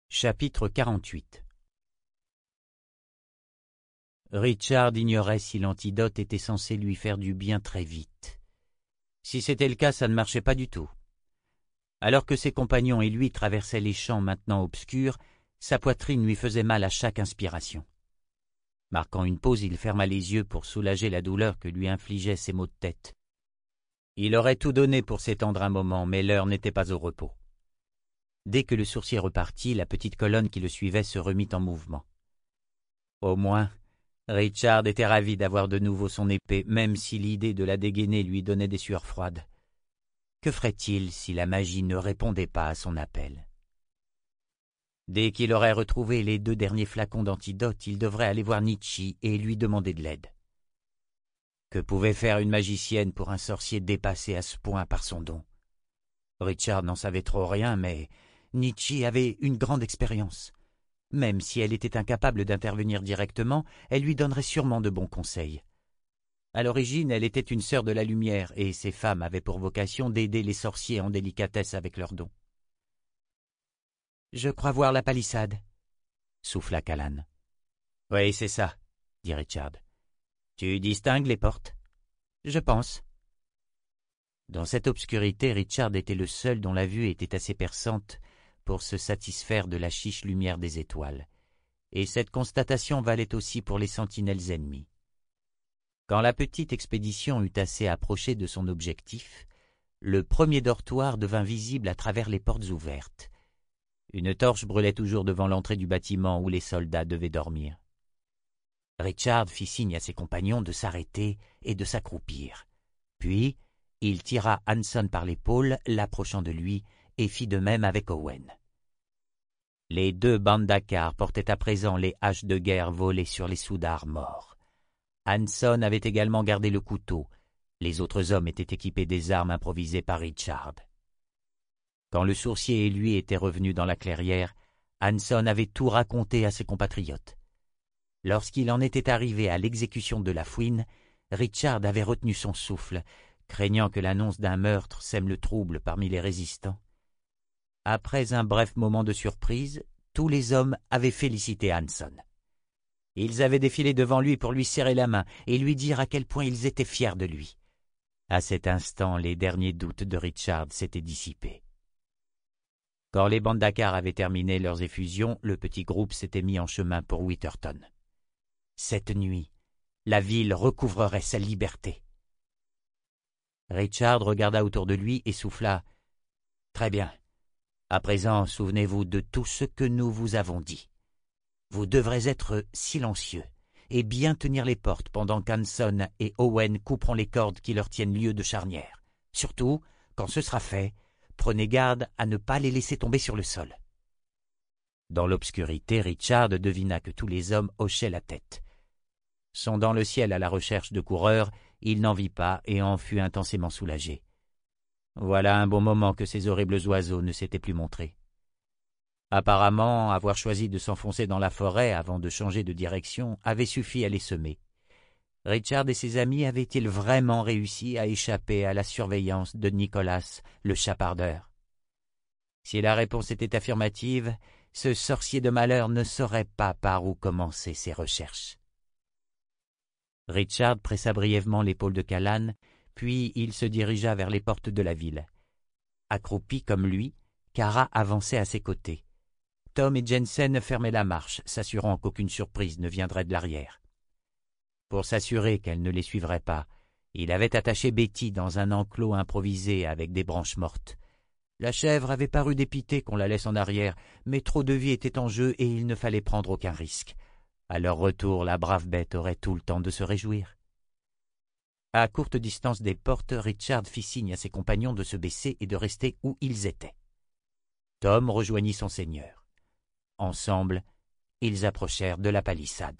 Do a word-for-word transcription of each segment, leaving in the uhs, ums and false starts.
Chapitre quarante-huit. Richard ignorait si l'antidote était censé lui faire du bien très vite. Si c'était le cas, ça ne marchait pas du tout. Alors que ses compagnons et lui traversaient les champs maintenant obscurs, sa poitrine lui faisait mal à chaque inspiration. Marquant une pause, il ferma les yeux pour soulager la douleur que lui infligeaient ses maux de tête. Il aurait tout donné pour s'étendre un moment, mais l'heure n'était pas au repos. Dès que le sourcier repartit, la petite colonne qui le suivait se remit en mouvement. Au moins, Richard était ravi d'avoir de nouveau son épée, même si l'idée de la dégainer lui donnait des sueurs froides. Que ferait-il si la magie ne répondait pas à son appel? Dès qu'il aurait retrouvé les deux derniers flacons d'antidote, il devrait aller voir Nietzsche et lui demander de l'aide. Que pouvait faire une magicienne pour un sorcier dépassé à ce point par son don? Richard n'en savait trop rien, mais Nietzsche avait une grande expérience. Même si elle était incapable d'intervenir directement, elle lui donnerait sûrement de bons conseils. À l'origine, elle était une sœur de la lumière, et ces femmes avaient pour vocation d'aider les sorciers en délicatesse avec leurs dons. « Je crois voir la palissade, » souffla Callan. « Oui, c'est ça, » dit Richard. « Tu distingues les portes ?»« Je pense. » Dans cette obscurité, Richard était le seul dont la vue était assez perçante pour se satisfaire de la chiche lumière des étoiles, et cette constatation valait aussi pour les sentinelles ennemies. Quand la petite expédition eut assez approché de son objectif, le premier dortoir devint visible à travers les portes ouvertes. Une torche brûlait toujours devant l'entrée du bâtiment où les soldats devaient dormir. Richard fit signe à ses compagnons de s'arrêter et de s'accroupir. Puis, il tira Hanson par l'épaule, l'approchant de lui, et fit de même avec Owen. Les deux Bandakar portaient à présent les haches de guerre volées sur les soudards morts. Hanson avait également gardé le couteau. Les autres hommes étaient équipés des armes improvisées par Richard. Quand le sourcier et lui étaient revenus dans la clairière, Hanson avait tout raconté à ses compatriotes. Lorsqu'il en était arrivé à l'exécution de la fouine, Richard avait retenu son souffle, craignant que l'annonce d'un meurtre sème le trouble parmi les résistants. Après un bref moment de surprise, tous les hommes avaient félicité Hanson. Ils avaient défilé devant lui pour lui serrer la main et lui dire à quel point ils étaient fiers de lui. À cet instant, les derniers doutes de Richard s'étaient dissipés. Quand les Bandakar avaient terminé leurs effusions, le petit groupe s'était mis en chemin pour Witherton. Cette nuit, la ville recouvrerait sa liberté. Richard regarda autour de lui et souffla. « Très bien. À présent, souvenez-vous de tout ce que nous vous avons dit. Vous devrez être silencieux et bien tenir les portes pendant qu'Hanson et Owen couperont les cordes qui leur tiennent lieu de charnière. Surtout, quand ce sera fait, prenez garde à ne pas les laisser tomber sur le sol. » Dans l'obscurité, Richard devina que tous les hommes hochaient la tête. Sondant le ciel à la recherche de coureurs, il n'en vit pas et en fut intensément soulagé. Voilà un bon moment que ces horribles oiseaux ne s'étaient plus montrés. Apparemment, avoir choisi de s'enfoncer dans la forêt avant de changer de direction avait suffi à les semer. Richard et ses amis avaient-ils vraiment réussi à échapper à la surveillance de Nicholas, le chapardeur? Si la réponse était affirmative, ce sorcier de malheur ne saurait pas par où commencer ses recherches. Richard pressa brièvement l'épaule de Callan, puis il se dirigea vers les portes de la ville. Accroupi comme lui, Kara avançait à ses côtés. Tom et Jensen fermaient la marche, s'assurant qu'aucune surprise ne viendrait de l'arrière. Pour s'assurer qu'elle ne les suivrait pas, il avait attaché Betty dans un enclos improvisé avec des branches mortes. La chèvre avait paru dépitée qu'on la laisse en arrière, mais trop de vie était en jeu et il ne fallait prendre aucun risque. À leur retour, la brave bête aurait tout le temps de se réjouir. À courte distance des portes, Richard fit signe à ses compagnons de se baisser et de rester où ils étaient. Tom rejoignit son seigneur. Ensemble, ils approchèrent de la palissade.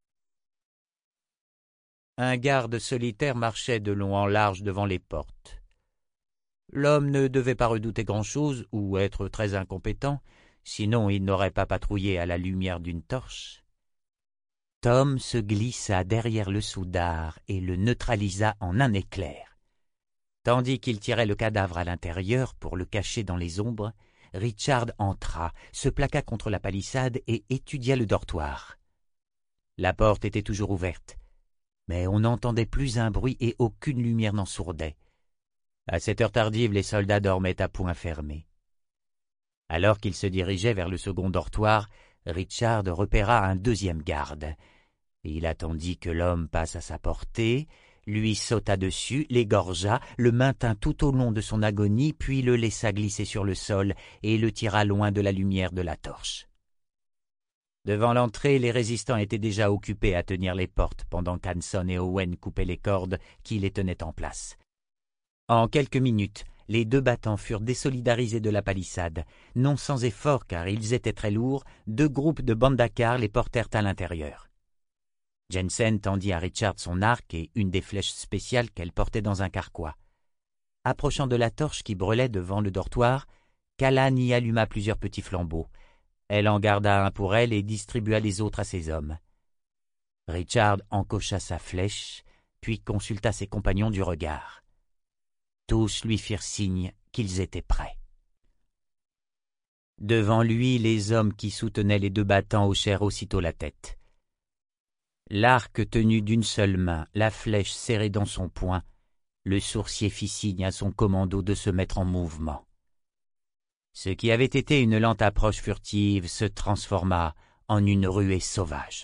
Un garde solitaire marchait de long en large devant les portes. L'homme ne devait pas redouter grand-chose ou être très incompétent, sinon il n'aurait pas patrouillé à la lumière d'une torche. Tom se glissa derrière le soudard et le neutralisa en un éclair. Tandis qu'il tirait le cadavre à l'intérieur pour le cacher dans les ombres, Richard entra, se plaqua contre la palissade et étudia le dortoir. La porte était toujours ouverte, mais on n'entendait plus un bruit et aucune lumière n'en sourdait. À cette heure tardive, les soldats dormaient à poing fermé. Alors qu'il se dirigeait vers le second dortoir, Richard repéra un deuxième garde. Il attendit que l'homme passe à sa portée, lui sauta dessus, l'égorgea, le maintint tout au long de son agonie, puis le laissa glisser sur le sol et le tira loin de la lumière de la torche. Devant l'entrée, les résistants étaient déjà occupés à tenir les portes pendant qu'Hanson et Owen coupaient les cordes qui les tenaient en place. En quelques minutes, les deux battants furent désolidarisés de la palissade. Non sans effort, car ils étaient très lourds, deux groupes de bandakars les portèrent à l'intérieur. Jensen tendit à Richard son arc et une des flèches spéciales qu'elle portait dans un carquois. Approchant de la torche qui brûlait devant le dortoir, Callan y alluma plusieurs petits flambeaux. Elle en garda un pour elle et distribua les autres à ses hommes. Richard encocha sa flèche, puis consulta ses compagnons du regard. Tous lui firent signe qu'ils étaient prêts. Devant lui, les hommes qui soutenaient les deux battants hochèrent aussitôt la tête. L'arc tenu d'une seule main, la flèche serrée dans son poing, le sourcier fit signe à son commando de se mettre en mouvement. Ce qui avait été une lente approche furtive se transforma en une ruée sauvage.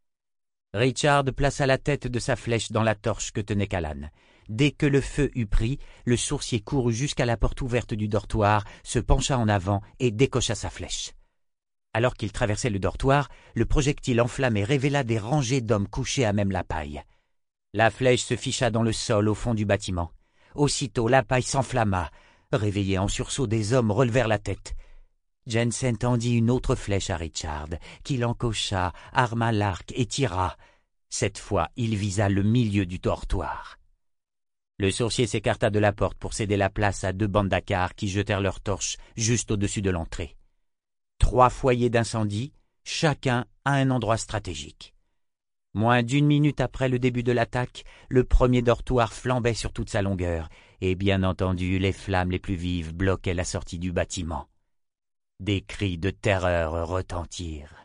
Richard plaça la tête de sa flèche dans la torche que tenait Callan. Dès que le feu eut pris, le sourcier courut jusqu'à la porte ouverte du dortoir, se pencha en avant et décocha sa flèche. Alors qu'il traversait le dortoir, le projectile enflammé révéla des rangées d'hommes couchés à même la paille. La flèche se ficha dans le sol au fond du bâtiment. Aussitôt, la paille s'enflamma. Réveillés en sursaut, des hommes relevèrent la tête. Jensen tendit une autre flèche à Richard, qui l'encocha, arma l'arc et tira. Cette fois, il visa le milieu du dortoir. Le sourcier s'écarta de la porte pour céder la place à deux bandakars qui jetèrent leurs torches juste au-dessus de l'entrée. Trois foyers d'incendie, chacun à un endroit stratégique. Moins d'une minute après le début de l'attaque, le premier dortoir flambait sur toute sa longueur, et bien entendu, les flammes les plus vives bloquaient la sortie du bâtiment. Des cris de terreur retentirent.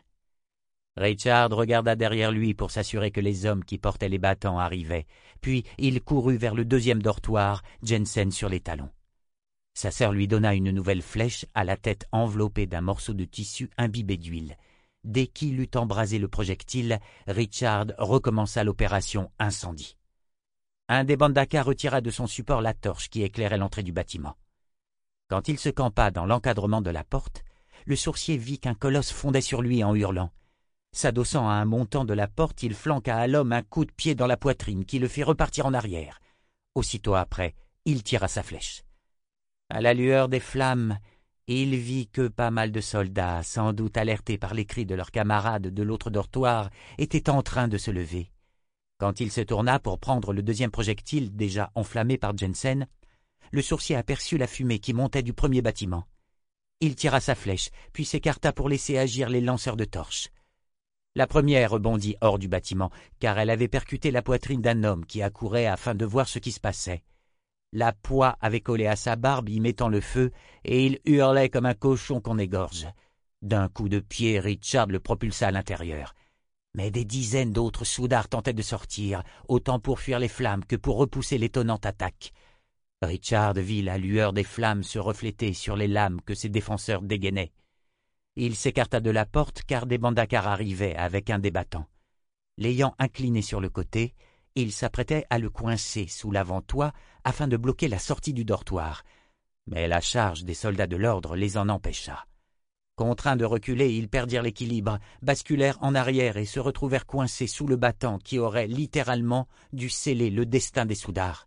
Richard regarda derrière lui pour s'assurer que les hommes qui portaient les battants arrivaient, puis il courut vers le deuxième dortoir, Jensen sur les talons. Sa sœur lui donna une nouvelle flèche à la tête enveloppée d'un morceau de tissu imbibé d'huile. Dès qu'il eut embrasé le projectile, Richard recommença l'opération incendie. Un des bandakars retira de son support la torche qui éclairait l'entrée du bâtiment. Quand il se campa dans l'encadrement de la porte, le sourcier vit qu'un colosse fondait sur lui en hurlant. S'adossant à un montant de la porte, il flanqua à l'homme un coup de pied dans la poitrine qui le fit repartir en arrière. Aussitôt après, il tira sa flèche. À la lueur des flammes, il vit que pas mal de soldats, sans doute alertés par les cris de leurs camarades de l'autre dortoir, étaient en train de se lever. Quand il se tourna pour prendre le deuxième projectile, déjà enflammé par Jensen, le sourcier aperçut la fumée qui montait du premier bâtiment. Il tira sa flèche, puis s'écarta pour laisser agir les lanceurs de torches. La première rebondit hors du bâtiment, car elle avait percuté la poitrine d'un homme qui accourait afin de voir ce qui se passait. La poix avait collé à sa barbe y mettant le feu, et il hurlait comme un cochon qu'on égorge. D'un coup de pied, Richard le propulsa à l'intérieur. Mais des dizaines d'autres soudards tentaient de sortir, autant pour fuir les flammes que pour repousser l'étonnante attaque. Richard vit la lueur des flammes se refléter sur les lames que ses défenseurs dégainaient. Il s'écarta de la porte car des bandakars arrivaient avec un des battants. L'ayant incliné sur le côté, il s'apprêtait à le coincer sous l'avant-toit afin de bloquer la sortie du dortoir. Mais la charge des soldats de l'ordre les en empêcha. Contraints de reculer, ils perdirent l'équilibre, basculèrent en arrière et se retrouvèrent coincés sous le battant qui aurait littéralement dû sceller le destin des soudards.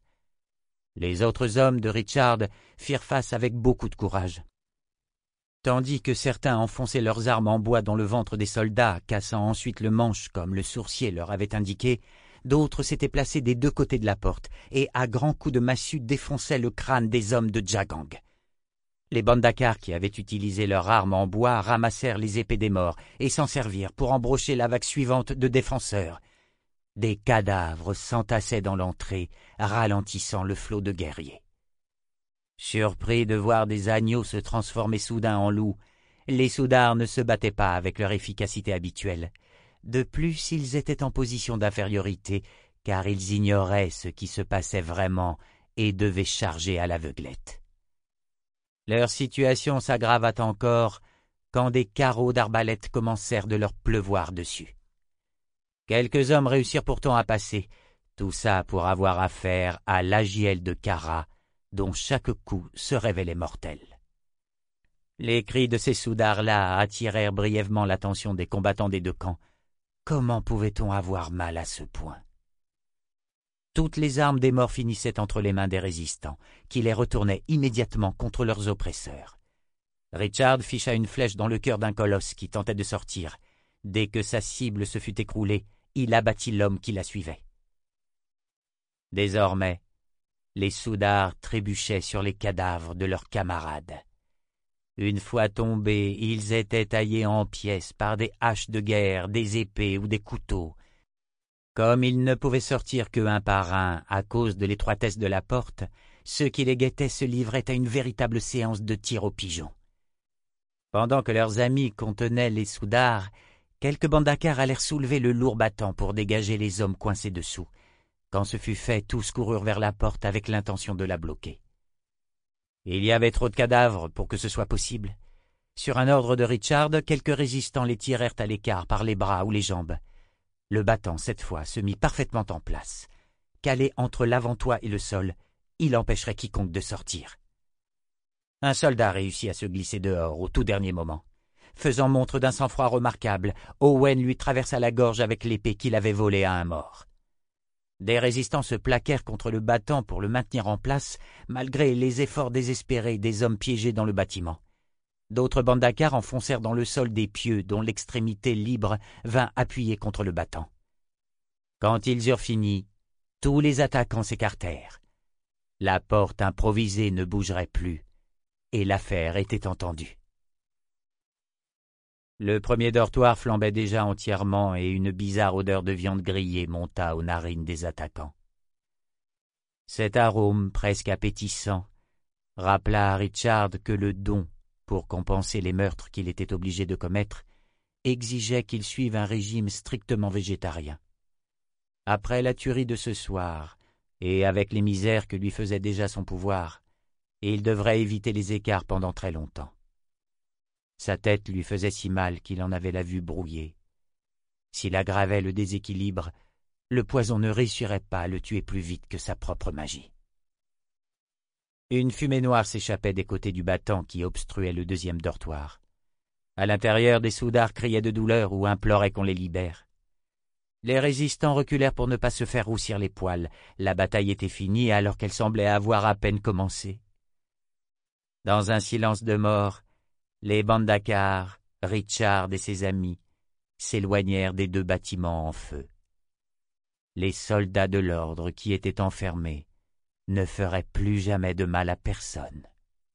Les autres hommes de Richard firent face avec beaucoup de courage. Tandis que certains enfonçaient leurs armes en bois dans le ventre des soldats, cassant ensuite le manche comme le sourcier leur avait indiqué, d'autres s'étaient placés des deux côtés de la porte et à grands coups de massue défonçaient le crâne des hommes de Jagang. Les bandakars qui avaient utilisé leurs armes en bois ramassèrent les épées des morts et s'en servirent pour embrocher la vague suivante de défenseurs. Des cadavres s'entassaient dans l'entrée, ralentissant le flot de guerriers. Surpris de voir des agneaux se transformer soudain en loups, les Soudars ne se battaient pas avec leur efficacité habituelle. De plus, ils étaient en position d'infériorité, car ils ignoraient ce qui se passait vraiment et devaient charger à l'aveuglette. Leur situation s'aggrava encore quand des carreaux d'arbalète commencèrent de leur pleuvoir dessus. Quelques hommes réussirent pourtant à passer, tout ça pour avoir affaire à l'Agiel de Kara, dont chaque coup se révélait mortel. Les cris de ces Soudars-là attirèrent brièvement l'attention des combattants des deux camps. Comment pouvait-on avoir mal à ce point? Toutes les armes des morts finissaient entre les mains des résistants, qui les retournaient immédiatement contre leurs oppresseurs. Richard ficha une flèche dans le cœur d'un colosse qui tentait de sortir. Dès que sa cible se fut écroulée, il abattit l'homme qui la suivait. Désormais, les Soudars trébuchaient sur les cadavres de leurs camarades. Une fois tombés, ils étaient taillés en pièces par des haches de guerre, des épées ou des couteaux. Comme ils ne pouvaient sortir que un par un à cause de l'étroitesse de la porte, ceux qui les guettaient se livraient à une véritable séance de tir aux pigeons. Pendant que leurs amis contenaient les Soudars, quelques Bandakars allèrent soulever le lourd battant pour dégager les hommes coincés dessous. Quand ce fut fait, tous coururent vers la porte avec l'intention de la bloquer. Il y avait trop de cadavres pour que ce soit possible. Sur un ordre de Richard, quelques résistants les tirèrent à l'écart par les bras ou les jambes. Le battant, cette fois, se mit parfaitement en place. Calé entre l'avant-toit et le sol, il empêcherait quiconque de sortir. Un soldat réussit à se glisser dehors au tout dernier moment. Faisant montre d'un sang-froid remarquable, Owen lui traversa la gorge avec l'épée qu'il avait volée à un mort. Des résistants se plaquèrent contre le battant pour le maintenir en place, malgré les efforts désespérés des hommes piégés dans le bâtiment. D'autres Bandakars enfoncèrent dans le sol des pieux dont l'extrémité libre vint appuyer contre le battant. Quand ils eurent fini, tous les attaquants s'écartèrent. La porte improvisée ne bougerait plus, et l'affaire était entendue. Le premier dortoir flambait déjà entièrement et une bizarre odeur de viande grillée monta aux narines des attaquants. Cet arôme presque appétissant rappela à Richard que le don, pour compenser les meurtres qu'il était obligé de commettre, exigeait qu'il suive un régime strictement végétarien. Après la tuerie de ce soir, et avec les misères que lui faisait déjà son pouvoir, il devrait éviter les écarts pendant très longtemps. Sa tête lui faisait si mal qu'il en avait la vue brouillée. S'il aggravait le déséquilibre, le poison ne réussirait pas à le tuer plus vite que sa propre magie. Une fumée noire s'échappait des côtés du battant qui obstruait le deuxième dortoir. À l'intérieur, des Soudars criaient de douleur ou imploraient qu'on les libère. Les résistants reculèrent pour ne pas se faire roussir les poils. La bataille était finie alors qu'elle semblait avoir à peine commencé. Dans un silence de mort, les Bandakars, Richard et ses amis, s'éloignèrent des deux bâtiments en feu. Les soldats de l'ordre qui étaient enfermés ne feraient plus jamais de mal à personne.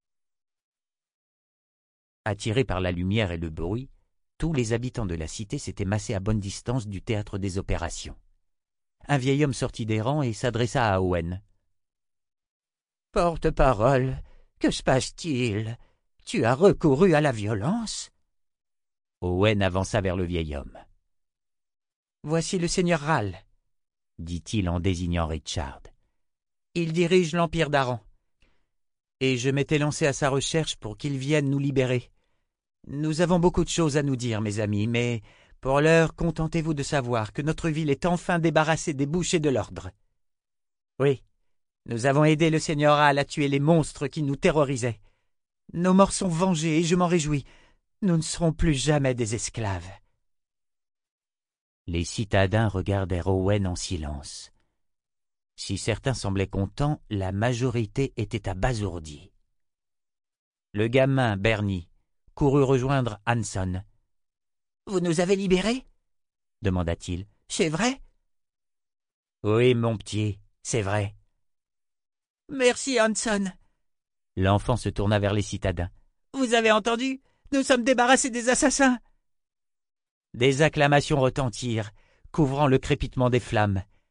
Attirés par la lumière et le bruit, tous les habitants de la cité s'étaient massés à bonne distance du théâtre des opérations. Un vieil homme sortit des rangs et s'adressa à Owen. « Porte-parole, que se passe-t-il ? Tu as recouru à la violence ?» Owen avança vers le vieil homme. « Voici le seigneur Ral, » dit-il en désignant Richard. « Il dirige l'Empire d'Aran, et je m'étais lancé à sa recherche pour qu'il vienne nous libérer. Nous avons beaucoup de choses à nous dire, mes amis, mais pour l'heure, contentez-vous de savoir que notre ville est enfin débarrassée des bouchers de l'ordre. Oui, nous avons aidé le seigneur Ral à tuer les monstres qui nous terrorisaient. Nos morts sont vengés et je m'en réjouis. Nous ne serons plus jamais des esclaves. » Les citadins regardèrent Owen en silence. Si certains semblaient contents, la majorité était abasourdie. Le gamin, Bernie, courut rejoindre Hanson. « Vous nous avez libérés ?» demanda-t-il. « C'est vrai ?»« Oui, mon petit, c'est vrai. »« Merci, Hanson. » L'enfant se tourna vers les citadins. « Vous avez entendu ? Nous sommes débarrassés des assassins !» Des acclamations retentirent, couvrant le crépitement des flammes.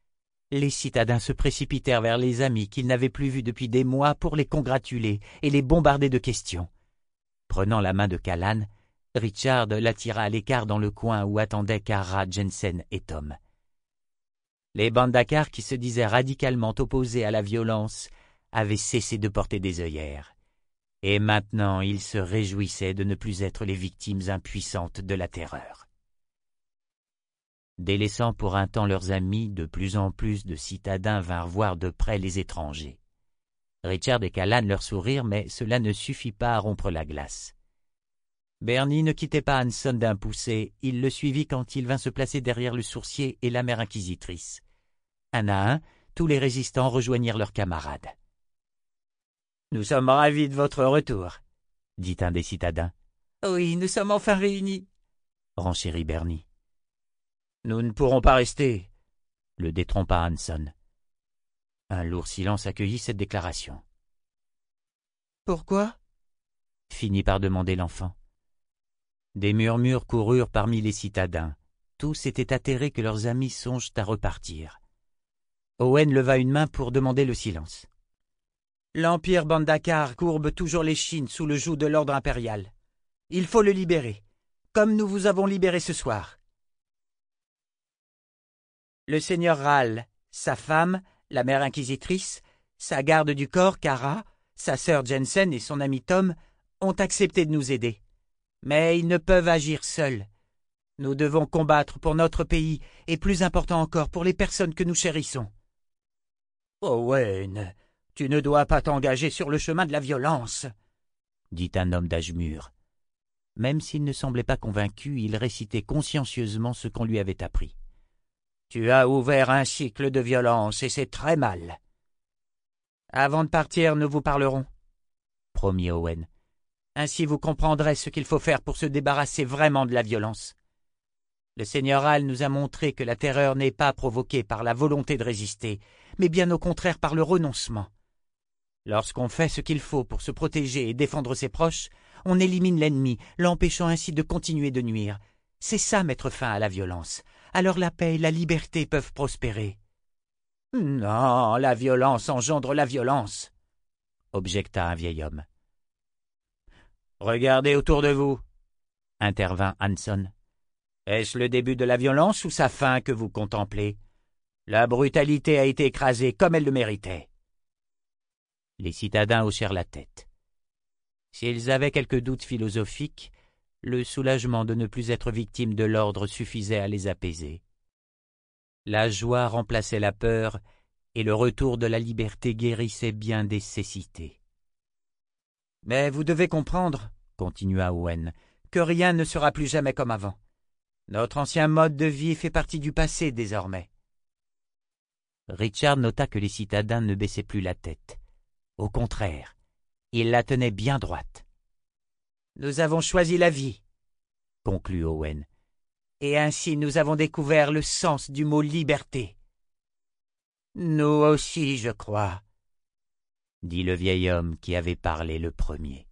Les citadins se précipitèrent vers les amis qu'ils n'avaient plus vus depuis des mois pour les congratuler et les bombarder de questions. Prenant la main de Callan, Richard l'attira à l'écart dans le coin où attendaient Kara, Jensen et Tom. Les Bandakar, qui se disaient radicalement opposés à la violence, avaient cessé de porter des œillères. Et maintenant ils se réjouissaient de ne plus être les victimes impuissantes de la terreur. Délaissant pour un temps leurs amis, de plus en plus de citadins vinrent voir de près les étrangers. Richard et Callan leur sourirent, mais cela ne suffit pas à rompre la glace. Bernie ne quittait pas Hanson d'un poussé, il le suivit quand il vint se placer derrière le sourcier et la mère inquisitrice. Un à un, tous les résistants rejoignirent leurs camarades. « Nous sommes ravis de votre retour, » dit un des citadins. « Oui, nous sommes enfin réunis, » renchérit Bernie. « Nous ne pourrons pas rester, » le détrompa Hanson. Un lourd silence accueillit cette déclaration. « Pourquoi ?» finit par demander l'enfant. Des murmures coururent parmi les citadins. Tous étaient atterrés que leurs amis songent à repartir. Owen leva une main pour demander le silence. L'Empire Bandakar courbe toujours l'échine sous le joug de l'ordre impérial. Il faut le libérer, comme nous vous avons libéré ce soir. Le seigneur Ral, sa femme, la mère inquisitrice, sa garde du corps, Kara, sa sœur Jensen et son ami Tom ont accepté de nous aider. Mais ils ne peuvent agir seuls. Nous devons combattre pour notre pays et, plus important encore, pour les personnes que nous chérissons. Owen, tu ne dois pas t'engager sur le chemin de la violence, dit un homme d'âge mûr. Même s'il ne semblait pas convaincu, il récitait consciencieusement ce qu'on lui avait appris. Tu as ouvert un cycle de violence et c'est très mal. Avant de partir, nous vous parlerons, promit Owen. Ainsi vous comprendrez ce qu'il faut faire pour se débarrasser vraiment de la violence. Le seigneur Hall nous a montré que la terreur n'est pas provoquée par la volonté de résister, mais bien au contraire par le renoncement. Lorsqu'on fait ce qu'il faut pour se protéger et défendre ses proches, on élimine l'ennemi, l'empêchant ainsi de continuer de nuire. C'est ça mettre fin à la violence. Alors la paix et la liberté peuvent prospérer. « Non, la violence engendre la violence, » objecta un vieil homme. « Regardez autour de vous, » intervint Hanson. « Est-ce le début de la violence ou sa fin que vous contemplez? La brutalité a été écrasée comme elle le méritait. » Les citadins hochèrent la tête. S'ils avaient quelques doutes philosophiques, le soulagement de ne plus être victime de l'ordre suffisait à les apaiser. La joie remplaçait la peur, et le retour de la liberté guérissait bien des cécités. « Mais vous devez comprendre, » continua Owen, « que rien ne sera plus jamais comme avant. Notre ancien mode de vie fait partie du passé désormais. » Richard nota que les citadins ne baissaient plus la tête. Au contraire, ils la tenaient bien droite. « Nous avons choisi la vie, » conclut Owen, « et ainsi nous avons découvert le sens du mot liberté. »« Nous aussi, je crois, » dit le vieil homme qui avait parlé le premier.